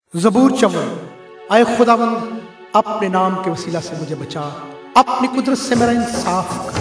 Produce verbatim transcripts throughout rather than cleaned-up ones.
ज़बूर चौवन। आए खुदावंद अपने नाम के वसीला से मुझे बचा, अपनी कुदरत से मेरा इंसाफ कर।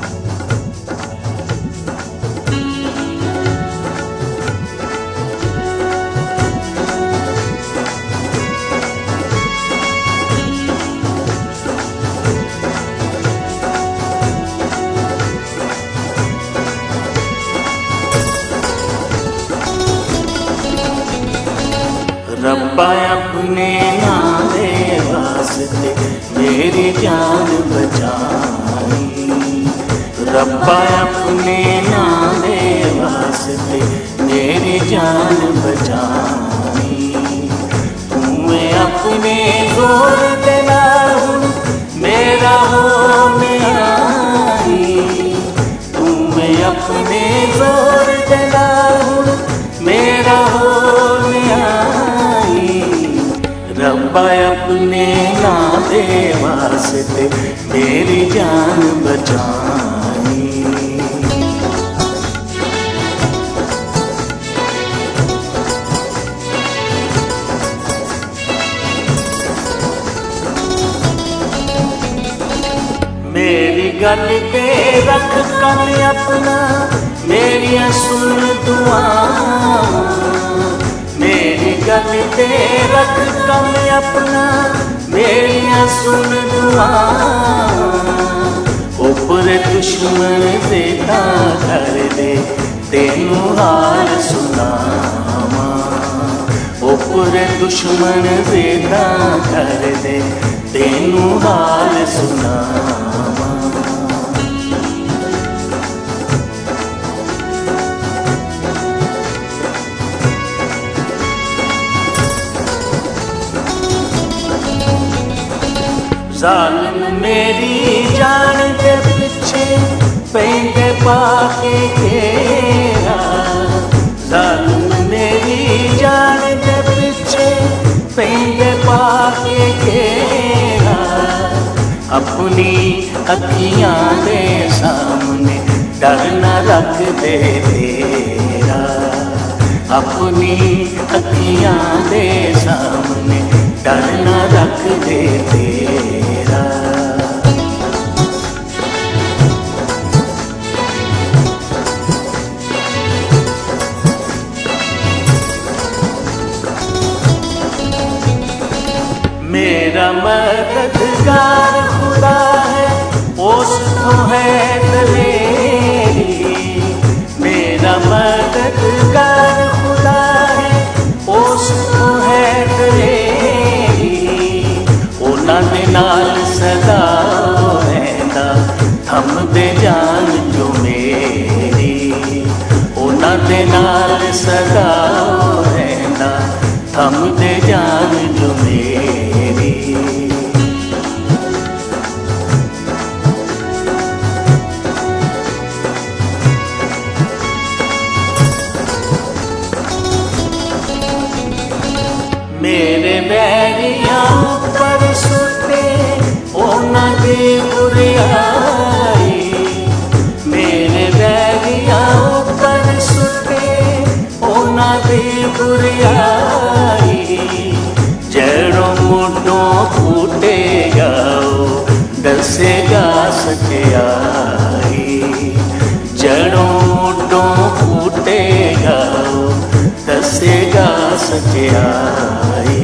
रब्बा अपने नामे वास्ते मेरी जान बचाई, रब्बा अपने नामे वास्ते मेरी जान बचाई। तुम्हें अपने जोर देना मेरा हो में आई, तुम्हें अपने जोर देना मेरा हो में आई। रब्बा अपने नामे वास्ते मेरी जान बचाई। मेरी गल पे रख कम अपना, मेरी सुन दुआ, मेरी गल पे रख कम अपना, मेरी सुन दुआ। ऊपर दुश्मन देता कर दे तेनू हाल सुनावा, ऊपर दुश्मन देता कर दे तेनू हाल सुनावा। जालिम मेरी जान के पीछे पेंदे पाके घेरा, जालिम मेरी जान के पीछे पेंदे पाके घेरा। अपनी अखियां दे सामने डर न रख दे तेरा, अपनी अखियां दे सामने डर न रख दे तेरा। मेरा मददगार खुदा है उसको है दलेरी, मेरा मददगार खुदा है उसको है दलेरी। उन्हां दे नाल सदा रहंदा थम दे जान जो मेरी, उन्हां दे नाल सदा रहंदा थम दे जान जो मेरी। मेरे बैरियां पर सुटे उन्हां दी बुराई, मेरे बैरियां पर सुटे उन्हां दी बुराई। जड़ों मुड्डों फूटेगा दसेगा सच्चाई, जड़ों मुड्डों फूटेगा दसेगा सच्चाई।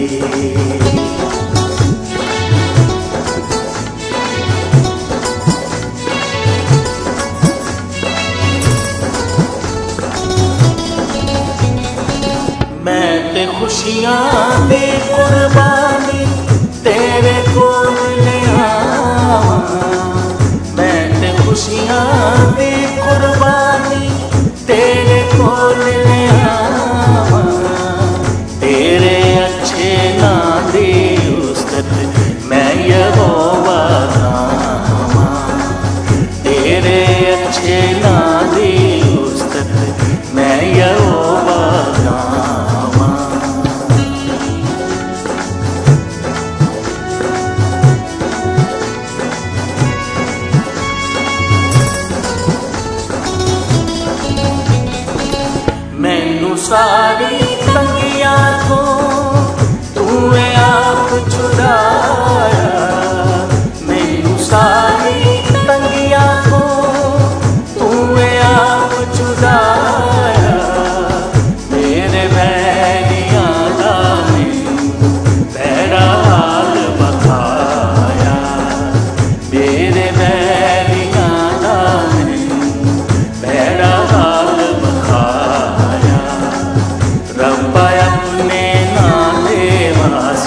मैं ते खुशियां दे कुर्बानी तेरे कोल ले आवां, मैं ते खुशियां दे कुर्बानी तेरे कोल ले आवां। तेरे अच्छे नाम दी उस्तत मैं यहोवा गावां, तेरे अच्छे नाम दी उस्तत मैं यहोवा गावां।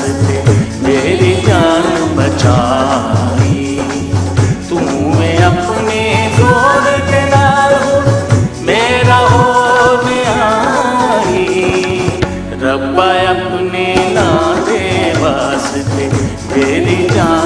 वास्ते मेरी जान बचाई। तूने अपने जोर के नाल मेरा होने आई। रब्बा अपने नाम दे वास्ते मेरी जान